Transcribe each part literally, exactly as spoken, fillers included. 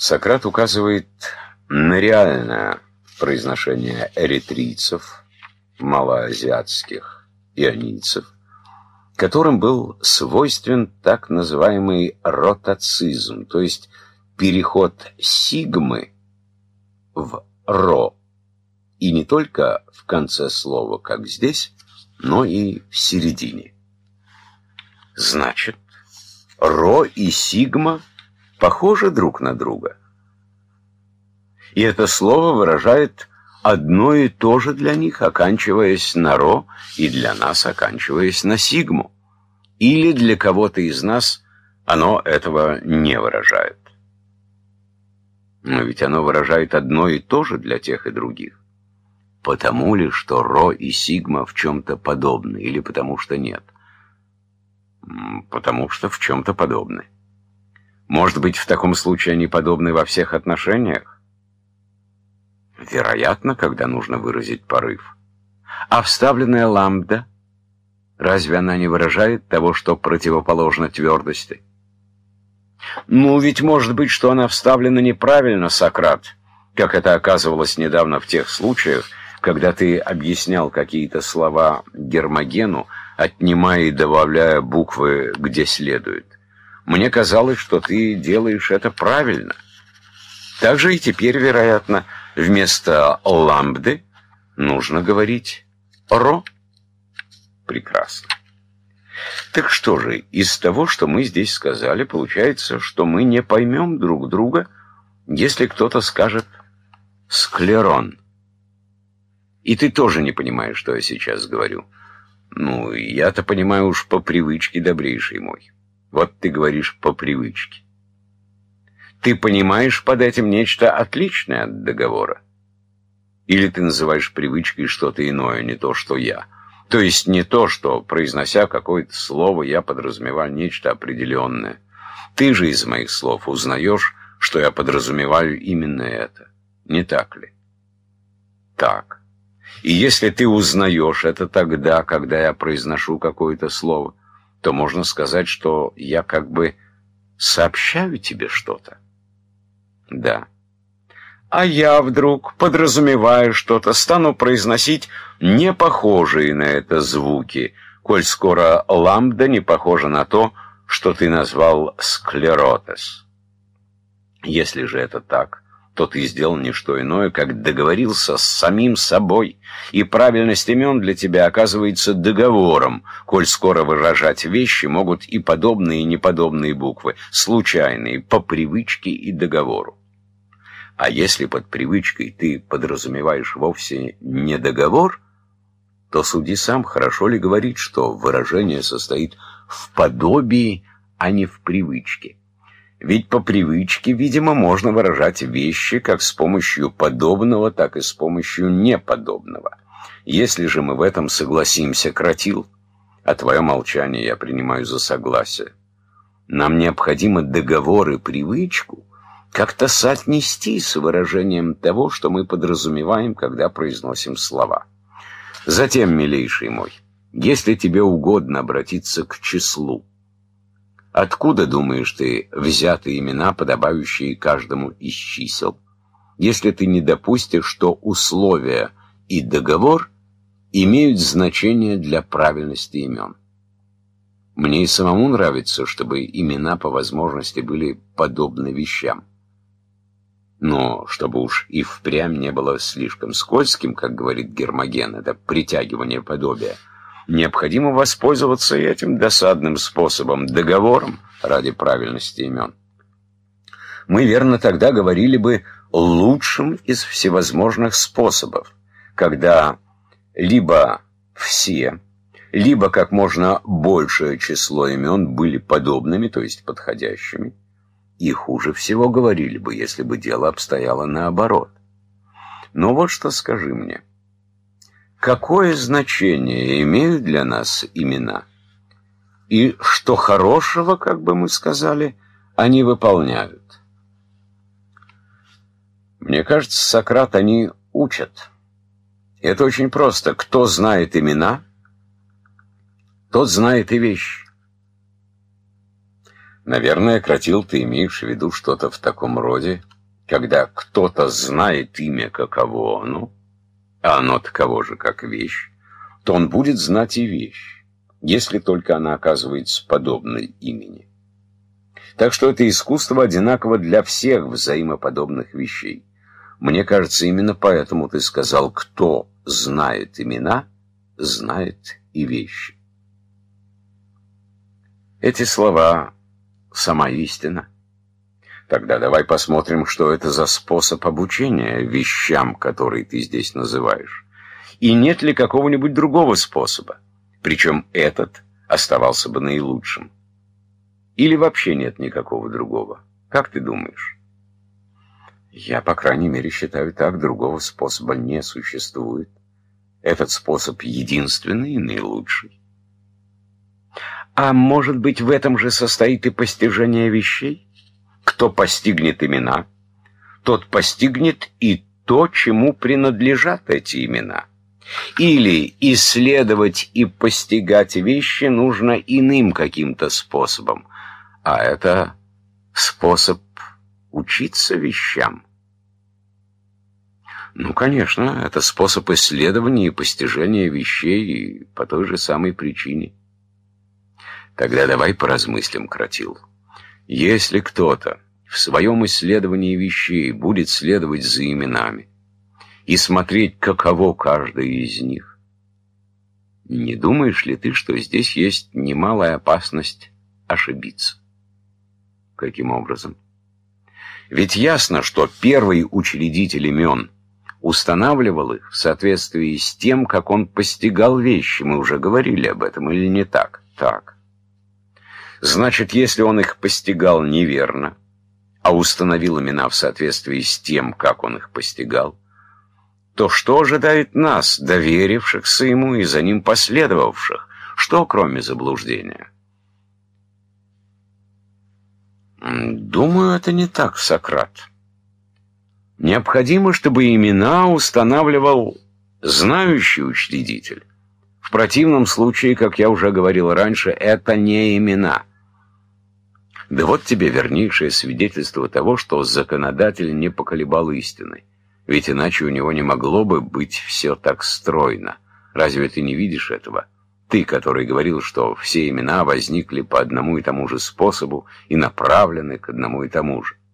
Сократ указывает на реальное произношение эритрийцев, малоазиатских ионийцев, которым был свойствен так называемый ротацизм, то есть переход сигмы в ро, и не только в конце слова, как здесь, но и в середине. Значит, ро и сигма похожи друг на друга. И это слово выражает одно и то же для них, оканчиваясь на ро, и для нас, оканчиваясь на сигму. Или для кого-то из нас оно этого не выражает. Но ведь оно выражает одно и то же для тех и других. Потому ли, что ро и сигма в чем-то подобны, или потому что нет? Потому что в чем-то подобны. Может быть, в таком случае они подобны во всех отношениях? Вероятно, когда нужно выразить порыв. А вставленная ламбда, разве она не выражает того, что противоположно твердости? Ну, ведь может быть, что она вставлена неправильно, Сократ, как это оказывалось недавно в тех случаях, когда ты объяснял какие-то слова Гермогену, отнимая и добавляя буквы где следует. Мне казалось, что ты делаешь это правильно. Так же и теперь, вероятно, вместо ламбды нужно говорить ро. Прекрасно. Так что же, из того, что мы здесь сказали, получается, что мы не поймем друг друга, если кто-то скажет «склерон». И ты тоже не понимаешь, что я сейчас говорю. Ну, я-то понимаю уж по привычке, добрейший мой. Вот ты говоришь по привычке. Ты понимаешь под этим нечто отличное от договора? Или ты называешь привычкой что-то иное, не то, что я? То есть не то, что, произнося какое-то слово, я подразумеваю нечто определенное. Ты же из моих слов узнаешь, что я подразумеваю именно это. Не так ли? Так. И если ты узнаешь это тогда, когда я произношу какое-то слово, то можно сказать, что я как бы сообщаю тебе что-то. Да. А я вдруг, подразумевая что-то, стану произносить не похожие на это звуки, коль скоро ламбда не похожа на то, что ты назвал склеротес. Если же это так, то ты сделал не что иное, как договорился с самим собой, и правильность имен для тебя оказывается договором, коль скоро выражать вещи могут и подобные, и неподобные буквы, случайные, по привычке и договору. А если под привычкой ты подразумеваешь вовсе не договор, то суди сам, хорошо ли говорить, что выражение состоит в подобии, а не в привычке. Ведь по привычке, видимо, можно выражать вещи как с помощью подобного, так и с помощью неподобного. Если же мы в этом согласимся, Кротил, а твое молчание я принимаю за согласие, нам необходимо договор и привычку как-то соотнести с выражением того, что мы подразумеваем, когда произносим слова. Затем, милейший мой, если тебе угодно обратиться к числу, откуда, думаешь ты, взяты имена, подобающие каждому из чисел, если ты не допустишь, что условия и договор имеют значение для правильности имен? Мне и самому нравится, чтобы имена по возможности были подобны вещам. Но чтобы уж и впрямь не было слишком скользким, как говорит Гермоген, это притягивание подобия, необходимо воспользоваться этим досадным способом, договором ради правильности имен. Мы, верно, тогда говорили бы лучшим из всевозможных способов, когда либо все, либо как можно большее число имен были подобными, то есть подходящими, и хуже всего говорили бы, если бы дело обстояло наоборот. Но вот что скажи мне. Какое значение имеют для нас имена? И что хорошего, как бы мы сказали, они выполняют? Мне кажется, Сократ они учат. Это очень просто. Кто знает имена, тот знает и вещи. Наверное, Кротил, ты имеешь в виду что-то в таком роде, Когда кто-то знает имя, каково оно, а оно таково же, как вещь, то он будет знать и вещь, если только она оказывается подобной имени. Так что это искусство одинаково для всех взаимоподобных вещей. Мне кажется, именно поэтому ты сказал, кто знает имена, знает и вещи. Эти слова — сама истина. Тогда давай посмотрим, что это за способ обучения вещам, которые ты здесь называешь. И нет ли какого-нибудь другого способа, причем этот оставался бы наилучшим. Или вообще нет никакого другого? Как ты думаешь? Я, по крайней мере, считаю так, другого способа не существует. Этот способ единственный и наилучший. А может быть, в этом же состоит и постижение вещей? Кто постигнет имена, тот постигнет и то, чему принадлежат эти имена. Или исследовать и постигать вещи нужно иным каким-то способом, а это способ учиться вещам. Ну, конечно, это способ исследования и постижения вещей и по той же самой причине. Тогда давай поразмыслим, Кротил. Если кто-то в своем исследовании вещей будет следовать за именами и смотреть, каково каждое из них, не думаешь ли ты, что здесь есть немалая опасность ошибиться? Каким образом? Ведь ясно, что первый учредитель имен устанавливал их в соответствии с тем, как он постигал вещи. Мы уже говорили об этом, или не так? Так. Значит, если он их постигал неверно, а установил имена в соответствии с тем, как он их постигал, то что ожидает нас, доверившихся ему и за ним последовавших? Что, кроме заблуждения? Думаю, это не так, Сократ. Необходимо, чтобы имена устанавливал знающий учредитель. В противном случае, как я уже говорил раньше, это не имена. Да вот тебе вернейшее свидетельство того, что законодатель не поколебал истины. Ведь иначе у него не могло бы быть все так стройно. Разве ты не видишь этого? Ты, который говорил, что все имена возникли по одному и тому же способу и направлены к одному и тому же.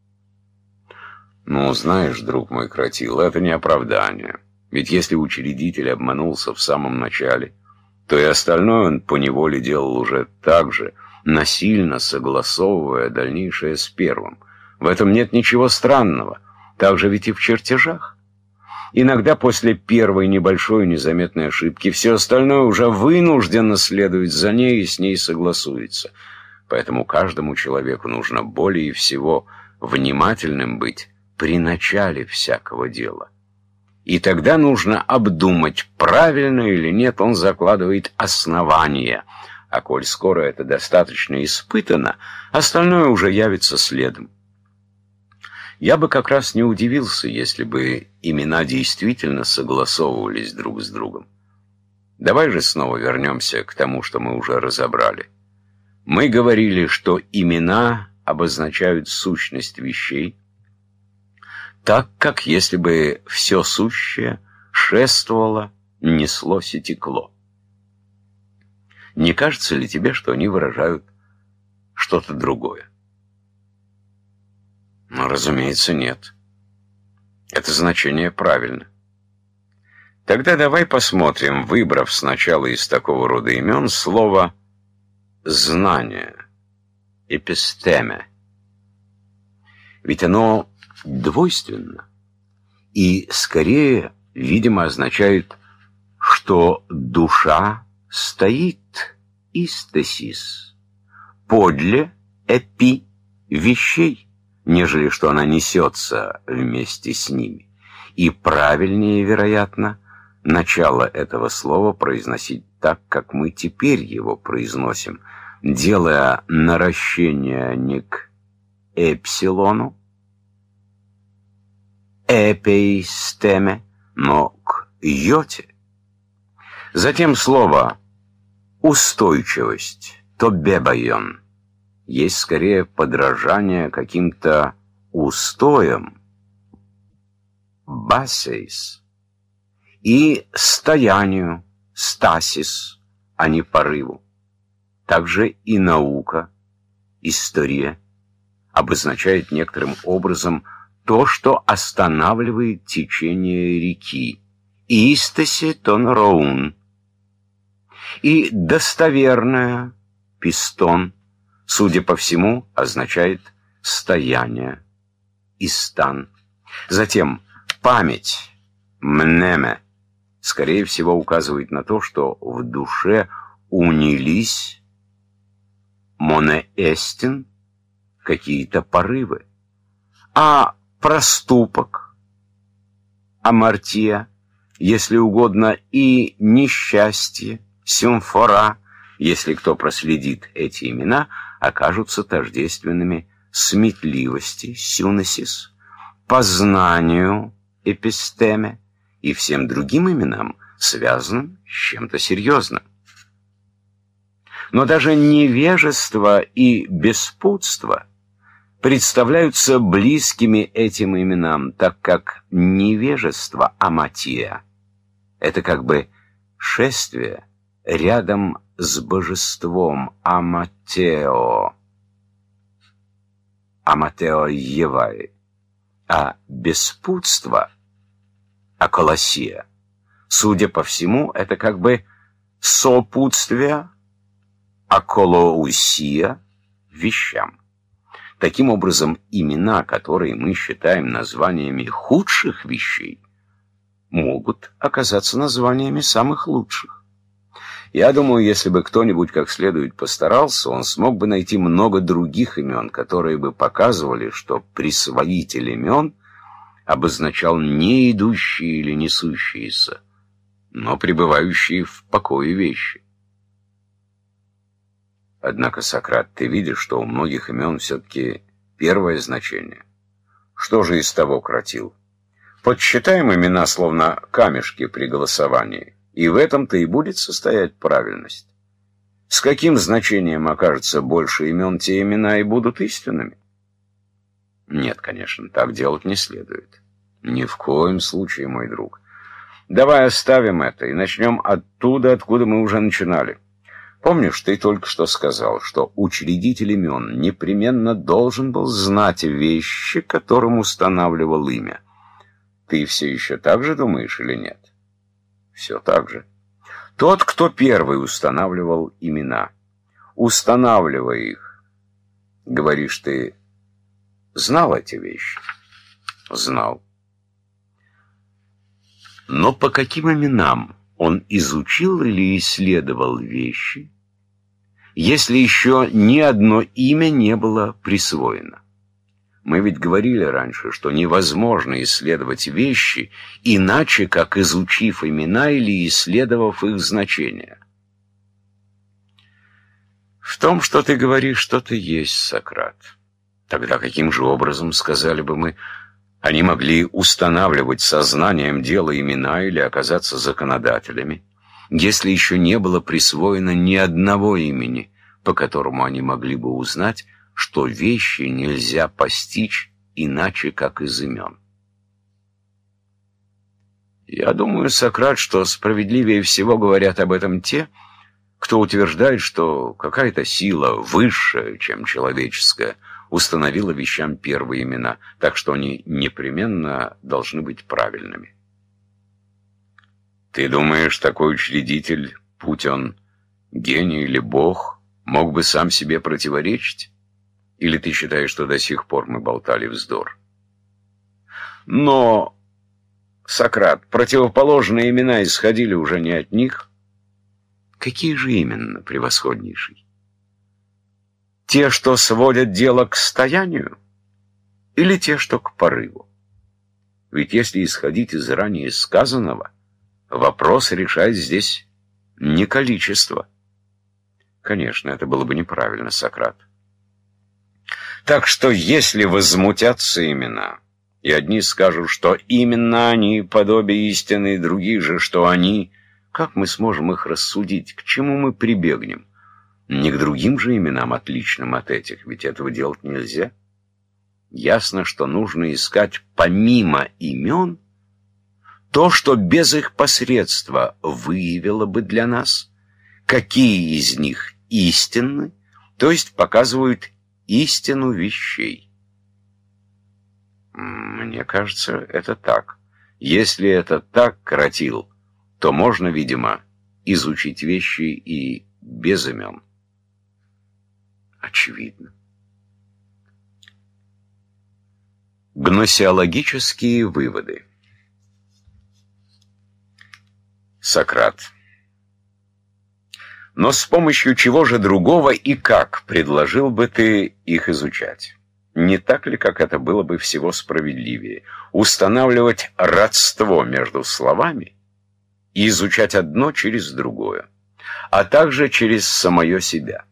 Ну, знаешь, друг мой Кротил, это не оправдание. Ведь если учредитель обманулся в самом начале, то и остальное он поневоле делал уже так же, насильно согласовывая дальнейшее с первым. В этом нет ничего странного. Так же ведь и в чертежах. Иногда после первой небольшой незаметной ошибки все остальное уже вынужденно следует за ней и с ней согласуется. Поэтому каждому человеку нужно более всего внимательным быть при начале всякого дела. И тогда нужно обдумать, правильно или нет он закладывает основания. А коль скоро это достаточно испытано, остальное уже явится следом. Я бы как раз не удивился, если бы имена действительно согласовывались друг с другом. Давай же снова вернемся к тому, что мы уже разобрали. Мы говорили, что имена обозначают сущность вещей, так как если бы все сущее шествовало, неслось и текло. Не кажется ли тебе, что они выражают что-то другое? Ну, разумеется, нет. Это значение правильно. Тогда давай посмотрим, выбрав сначала из такого рода имен слово «знание», «эпистеме». Ведь оно двойственно и скорее, видимо, означает, что душа стоит, истесис, подле эпи вещей, нежели что она несется вместе с ними. И правильнее, вероятно, начало этого слова произносить так, как мы теперь его произносим, делая наращение не к эпсилону, эпистеме, но к йоте. Затем слово «устойчивость», тобебайон, есть скорее подражание каким-то устоям басейс и стоянию стасис, а не порыву. Также и наука, история, обозначает некоторым образом то, что останавливает течение реки, истаси тон роун, и достоверная пистон, судя по всему, означает стояние, истан. Затем память, мнеме, скорее всего, указывает на то, что в душе унились монеэстин какие-то порывы, а проступок, амартия, если угодно, и несчастье, симфора, если кто проследит эти имена, окажутся тождественными сметливости, сюнесис, познанию, эпистеме и всем другим именам, связанным с чем-то серьезным. Но даже невежество и беспутство представляются близкими этим именам, так как невежество, аматия, это как бы шествие рядом с божеством, аматео, аматео Евай, а беспутство, аколосия, судя по всему, это как бы сопутствие, аколоусия, вещам. Таким образом, имена, которые мы считаем названиями худших вещей, могут оказаться названиями самых лучших. Я думаю, если бы кто-нибудь как следует постарался, он смог бы найти много других имен, которые бы показывали, что присвоитель имен обозначал не идущие или несущиеся, но пребывающие в покое вещи. Однако, Сократ, ты видишь, что у многих имен все-таки первое значение. Что же из того, Кратил? Подсчитаем имена словно камешки при голосовании, и в этом-то и будет состоять правильность. С каким значением окажется больше имен, те имена и будут истинными? Нет, конечно, так делать не следует. Ни в коем случае, мой друг. Давай оставим это и начнем оттуда, откуда мы уже начинали. Помнишь, ты только что сказал, что учредитель имен непременно должен был знать вещи, которым устанавливал имя. Ты все еще так же думаешь или нет? Все так же. Тот, кто первый устанавливал имена, устанавливая их, говоришь, ты знал эти вещи? Знал. Но по каким именам он изучил или исследовал вещи, если еще ни одно имя не было присвоено? Мы ведь говорили раньше, что невозможно исследовать вещи иначе, как изучив имена или исследовав их значения. В том, что ты говоришь, что-то есть, Сократ. Тогда каким же образом, сказали бы мы, они могли устанавливать сознанием дела имена или оказаться законодателями, если еще не было присвоено ни одного имени, по которому они могли бы узнать, что вещи нельзя постичь иначе, как из имен? Я думаю, Сократ, что справедливее всего говорят об этом те, кто утверждает, что какая-то сила высшая, чем человеческая, установила вещам первые имена, так что они непременно должны быть правильными. Ты думаешь, такой учредитель, будь он гений или бог, мог бы сам себе противоречить? Или ты считаешь, что до сих пор мы болтали вздор? Но, Сократ, противоположные имена исходили уже не от них. Какие же именно, превосходнейший? Те, что сводят дело к стоянию, или те, что к порыву? Ведь если исходить из ранее сказанного, вопрос решает здесь не количество. Конечно, это было бы неправильно, Сократ. Так что если возмутятся имена, и одни скажут, что именно они подобие истины, и другие же, что они, как мы сможем их рассудить, к чему мы прибегнем? Не к другим же именам, отличным от этих, ведь этого делать нельзя. ясно, что нужно искать помимо имен то, что без их посредства выявило бы для нас, какие из них истинны, то есть показывают истину вещей. Мне кажется, это так. Если это так, Кратил, то можно, видимо, изучить вещи и без имен. Очевидно. Гносеологические выводы. Сократ. Но с помощью чего же другого и как предложил бы ты их изучать? Не так ли, как это было бы всего справедливее, устанавливать родство между словами и изучать одно через другое, а также через самое себя?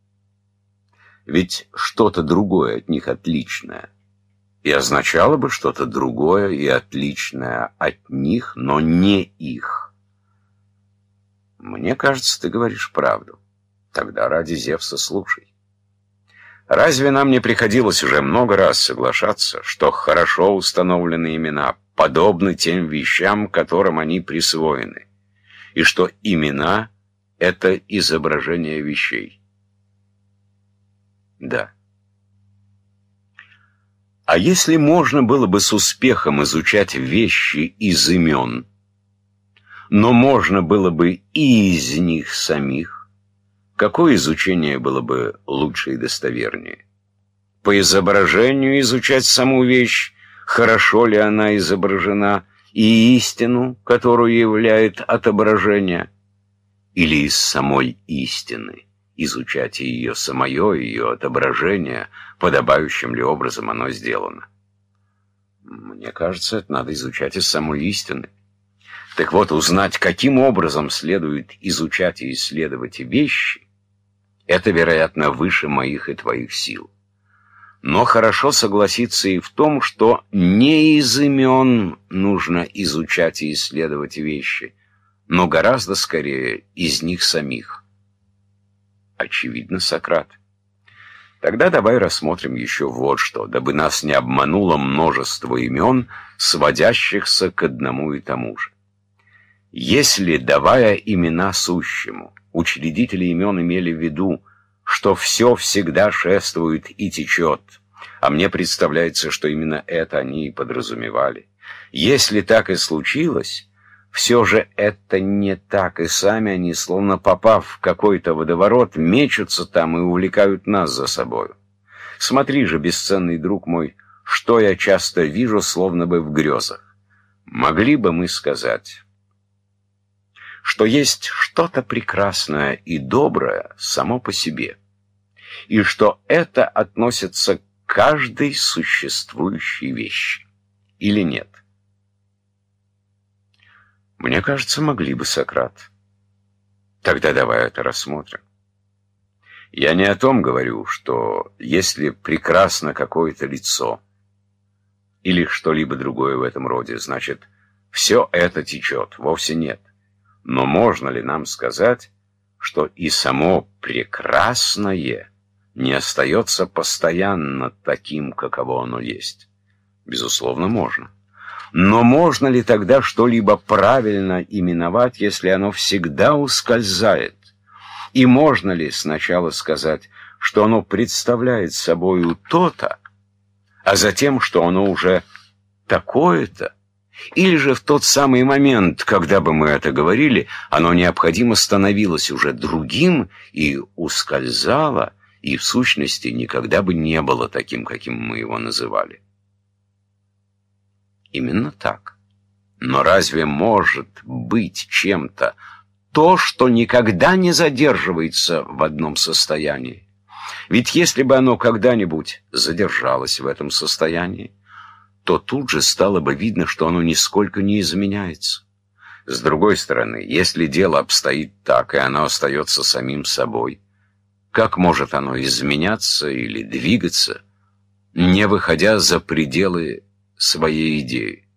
Ведь что-то другое от них отличное, и означало бы что-то другое и отличное от них, но не их. Мне кажется, ты говоришь правду. Тогда ради Зевса слушай. Разве нам не приходилось уже много раз соглашаться, что хорошо установленные имена подобны тем вещам, которым они присвоены, и что имена — это изображение вещей? Да. А если можно было бы с успехом изучать вещи из имен, но можно было бы и из них самих, какое изучение было бы лучше и достовернее? По изображению изучать саму вещь, хорошо ли она изображена, и истину, которую являет отображение, или из самой истины изучать ее самое, ее отображение, подобающим ли образом оно сделано? Мне кажется, это надо изучать из самой истины. Так вот, узнать, каким образом следует изучать и исследовать вещи, это, вероятно, выше моих и твоих сил. Но хорошо согласиться и в том, что не из имен нужно изучать и исследовать вещи, но гораздо скорее из них самих. Очевидно, Сократ. Тогда давай рассмотрим еще вот что, дабы нас не обмануло множество имен, сводящихся к одному и тому же. Если, давая имена сущему, учредители имен имели в виду, что все всегда шествует и течет, а мне представляется, что именно это они и подразумевали, если так и случилось, все же это не так, и сами они, словно попав в какой-то водоворот, мечутся там и увлекают нас за собою. Смотри же, бесценный друг мой, что я часто вижу, словно бы в грезах. Могли бы мы сказать, что есть что-то прекрасное и доброе само по себе, и что это относится к каждой существующей вещи, или нет? Мне кажется, могли бы, Сократ. Тогда давай это рассмотрим. Я не о том говорю, что если прекрасно какое-то лицо или что-либо другое в этом роде, значит, все это течет. Вовсе нет. Но можно ли нам сказать, что и само прекрасное не остается постоянно таким, каково оно есть? Безусловно, можно. Но можно ли тогда что-либо правильно именовать, если оно всегда ускользает? И можно ли сначала сказать, что оно представляет собою то-то, а затем, что оно уже такое-то? Или же в тот самый момент, когда бы мы это говорили, оно необходимо становилось уже другим и ускользало, и в сущности никогда бы не было таким, каким мы его называли? Именно так. Но разве может быть чем-то то, что никогда не задерживается в одном состоянии? Ведь если бы оно когда-нибудь задержалось в этом состоянии, то тут же стало бы видно, что оно нисколько не изменяется. С другой стороны, если дело обстоит так, и оно остается самим собой, как может оно изменяться или двигаться, не выходя за пределы своей идеи?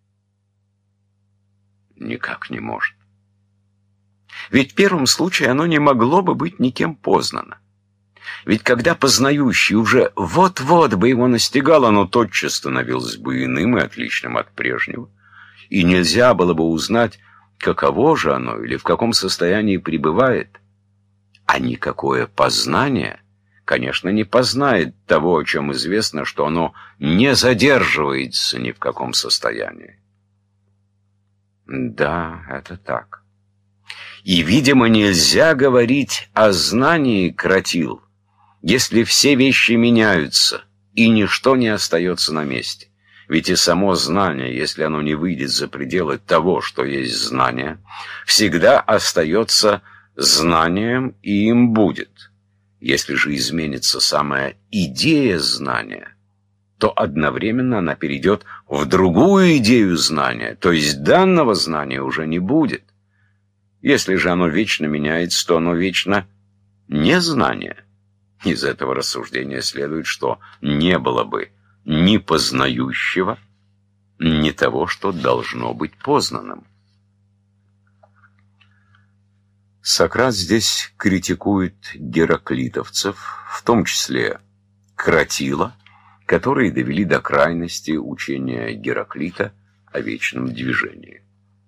Никак не может. Ведь в первом случае оно не могло бы быть никем познано. Ведь когда познающий уже вот-вот бы его настигал, оно тотчас становилось бы иным и отличным от прежнего, и нельзя было бы узнать, каково же оно или в каком состоянии пребывает. А никакое познание, конечно, не познает того, о чем известно, что оно не задерживается ни в каком состоянии. Да, это так. И, видимо, нельзя говорить о знании, Кратил, если все вещи меняются, и ничто не остается на месте. Ведь и само знание, если оно не выйдет за пределы того, что есть знание, всегда остается знанием и им будет. Если же изменится самая идея знания, то одновременно она перейдет в другую идею знания, то есть данного знания уже не будет. Если же оно вечно меняется, то оно вечно незнание. Из этого рассуждения следует, что не было бы ни познающего, ни того, что должно быть познанным. Сократ здесь критикует гераклитовцев, в том числе Кратила, которые довели до крайности учения Гераклита о вечном движении.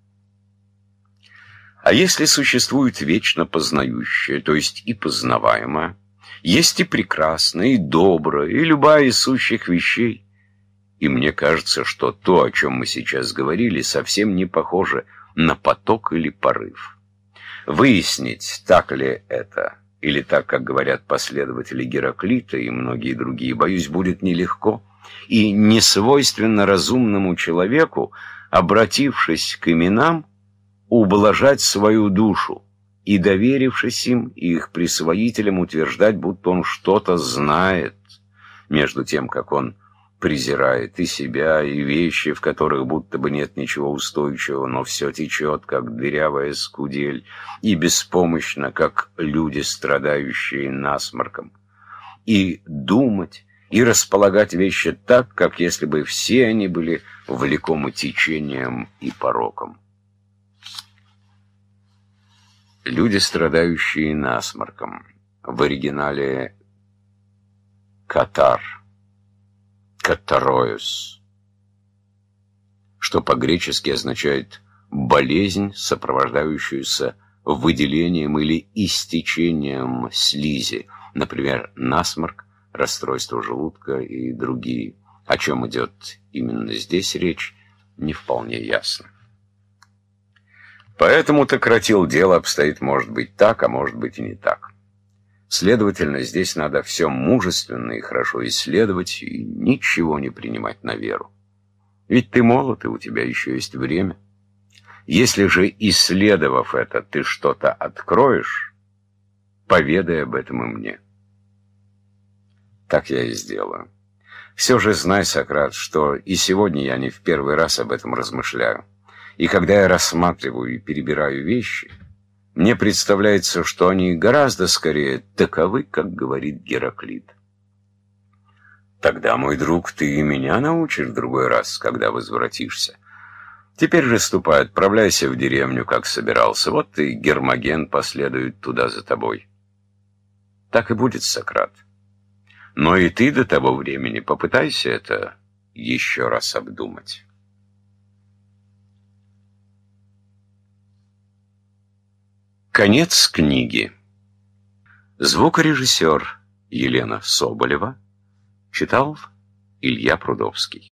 А если существует вечно познающее, то есть и познаваемое, есть и прекрасное, и доброе, и любая из сущих вещей, и мне кажется, что то, о чем мы сейчас говорили, совсем не похоже на поток или порыв. Выяснить, так ли это, или так, как говорят последователи Гераклита и многие другие, боюсь, будет нелегко, и не свойственно разумному человеку, обратившись к именам, ублажать свою душу и, доверившись им и их присвоителям, утверждать, будто он что-то знает, между тем, как он презирает и себя, и вещи, в которых будто бы нет ничего устойчивого, но все течет, как дырявая скудель, и беспомощно, как люди, страдающие насморком. И думать, и располагать вещи так, как если бы все они были влекомы течением и пороком. Люди, страдающие насморком, в оригинале «катар», «катароюс», что по-гречески означает «болезнь, сопровождающуюся выделением или истечением слизи», например, насморк, расстройство желудка и другие. О чем идет именно здесь речь, не вполне ясно. Поэтому-то, Кратил, дело обстоит, может быть, так, а может быть и не так. Следовательно, здесь надо все мужественно и хорошо исследовать и ничего не принимать на веру. Ведь ты молод, и у тебя еще есть время. Если же, исследовав это, ты что-то откроешь, поведай об этом и мне. Так я и сделаю. Все же знай, Сократ, что и сегодня я не в первый раз об этом размышляю. И когда я рассматриваю и перебираю вещи, мне представляется, что они гораздо скорее таковы, как говорит Гераклит. Тогда, мой друг, ты и меня научишь в другой раз, когда возвратишься. Теперь же ступай, отправляйся в деревню, как собирался. Вот и Гермоген последует туда за тобой. Так и будет, Сократ. Но и ты до того времени попытайся это еще раз обдумать. Конец книги. Звукорежиссер Елена Соболева читал Илья Прудовский.